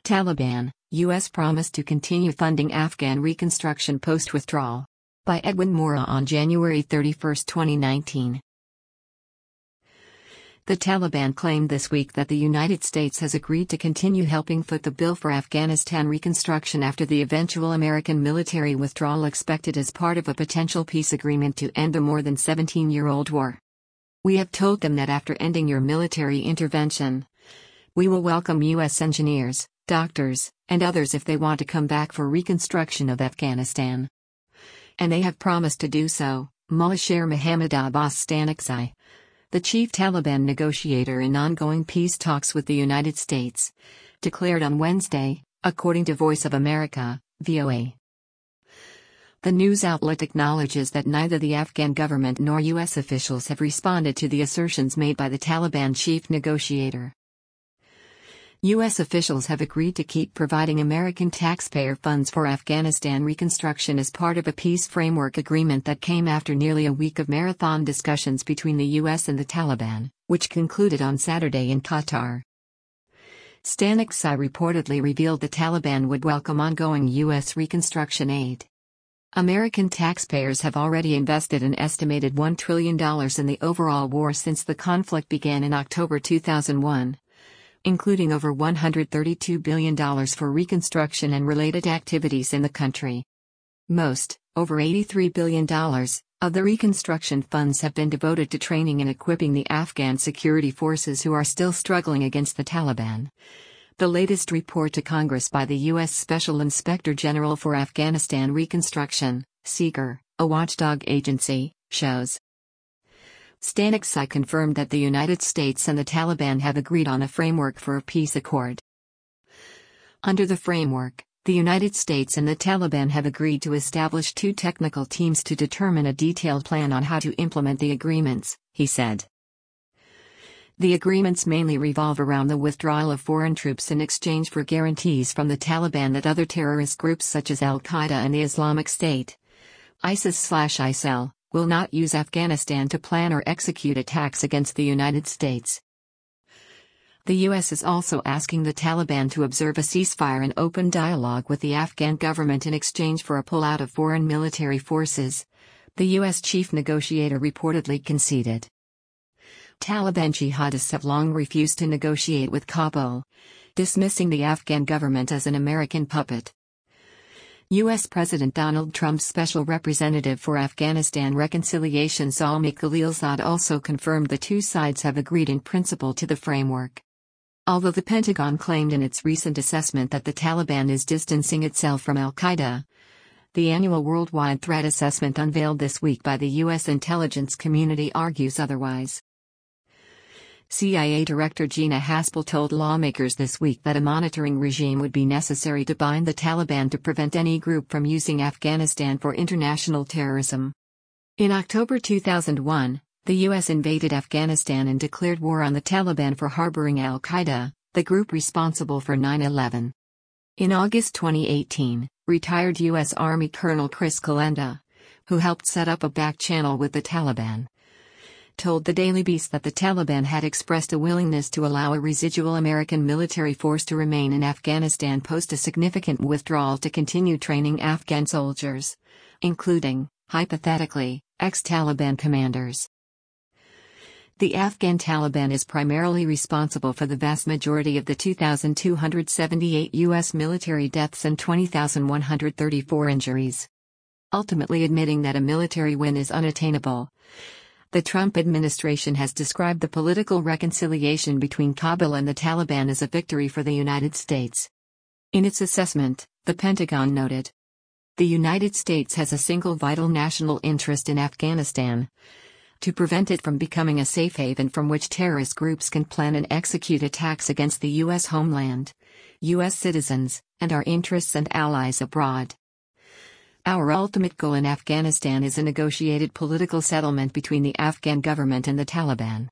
Taliban, U.S. promised to continue funding Afghan reconstruction post-withdrawal. By Edwin Mora on January 31, 2019. The Taliban claimed this week that the United States has agreed to continue helping foot the bill for Afghanistan reconstruction after the eventual American military withdrawal expected as part of a potential peace agreement to end the more than 17-year-old war. We have told them that after ending your military intervention, we will welcome U.S. engineers, doctors, and others if they want to come back for reconstruction of Afghanistan. And they have promised to do so, Mullah Sher Mohammad Abbas Staniksai, the chief Taliban negotiator in ongoing peace talks with the United States, declared on Wednesday, according to Voice of America, VOA. The news outlet acknowledges that neither the Afghan government nor U.S. officials have responded to the assertions made by the Taliban chief negotiator. U.S. officials have agreed to keep providing American taxpayer funds for Afghanistan reconstruction as part of a peace framework agreement that came after nearly a week of marathon discussions between the U.S. and the Taliban, which concluded on Saturday in Qatar. Staniksai reportedly revealed the Taliban would welcome ongoing U.S. reconstruction aid. American taxpayers have already invested an estimated $1 trillion in the overall war since the conflict began in October 2001. Including over $132 billion for reconstruction and related activities in the country. Most, over $83 billion, of the reconstruction funds have been devoted to training and equipping the Afghan security forces who are still struggling against the Taliban. The latest report to Congress by the U.S. Special Inspector General for Afghanistan Reconstruction, SEAGR, a watchdog agency, shows. Staniksai confirmed that the United States and the Taliban have agreed on a framework for a peace accord. Under the framework, the United States and the Taliban have agreed to establish two technical teams to determine a detailed plan on how to implement the agreements, he said. The agreements mainly revolve around the withdrawal of foreign troops in exchange for guarantees from the Taliban that other terrorist groups such as Al-Qaeda and the Islamic State, ISIS/ISIL, will not use Afghanistan to plan or execute attacks against the United States. The U.S. is also asking the Taliban to observe a ceasefire and open dialogue with the Afghan government in exchange for a pullout of foreign military forces, the U.S. chief negotiator reportedly conceded. Taliban jihadists have long refused to negotiate with Kabul, dismissing the Afghan government as an American puppet. U.S. President Donald Trump's special representative for Afghanistan reconciliation Zalmay Khalilzad also confirmed the two sides have agreed in principle to the framework. Although the Pentagon claimed in its recent assessment that the Taliban is distancing itself from al-Qaeda, the annual worldwide threat assessment unveiled this week by the U.S. intelligence community argues otherwise. CIA Director Gina Haspel told lawmakers this week that a monitoring regime would be necessary to bind the Taliban to prevent any group from using Afghanistan for international terrorism. In October 2001, the U.S. invaded Afghanistan and declared war on the Taliban for harboring al-Qaeda, the group responsible for 9/11. In August 2018, retired U.S. Army Colonel Chris Kalenda, who helped set up a back channel with the Taliban, told the Daily Beast that the Taliban had expressed a willingness to allow a residual American military force to remain in Afghanistan post a significant withdrawal to continue training Afghan soldiers, including, hypothetically, ex-Taliban commanders. The Afghan Taliban is primarily responsible for the vast majority of the 2,278 U.S. military deaths and 20,134 injuries. Ultimately admitting that a military win is unattainable, the Trump administration has described the political reconciliation between Kabul and the Taliban as a victory for the United States. In its assessment, the Pentagon noted, "The United States has a single vital national interest in Afghanistan: to prevent it from becoming a safe haven from which terrorist groups can plan and execute attacks against the U.S. homeland, U.S. citizens, and our interests and allies abroad. Our ultimate goal in Afghanistan is a negotiated political settlement between the Afghan government and the Taliban."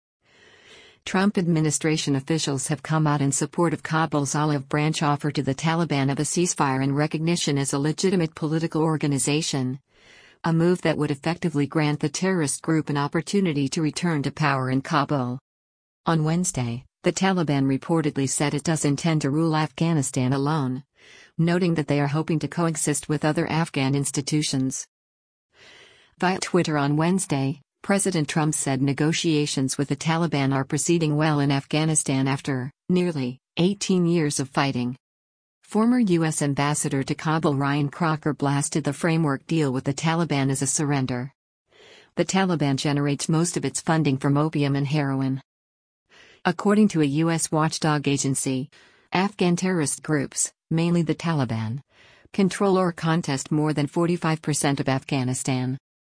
Trump administration officials have come out in support of Kabul's olive branch offer to the Taliban of a ceasefire and recognition as a legitimate political organization, a move that would effectively grant the terrorist group an opportunity to return to power in Kabul. On Wednesday, The Taliban reportedly said it does intend to rule Afghanistan alone, noting that they are hoping to coexist with other Afghan institutions. Via Twitter on Wednesday, President Trump said negotiations with the Taliban are proceeding well in Afghanistan after nearly 18 years of fighting. Former U.S. Ambassador to Kabul Ryan Crocker blasted the framework deal with the Taliban as a surrender. The Taliban generates most of its funding from opium and heroin. According to a U.S. watchdog agency, Afghan terrorist groups, mainly the Taliban, control or contest more than 45% of Afghanistan.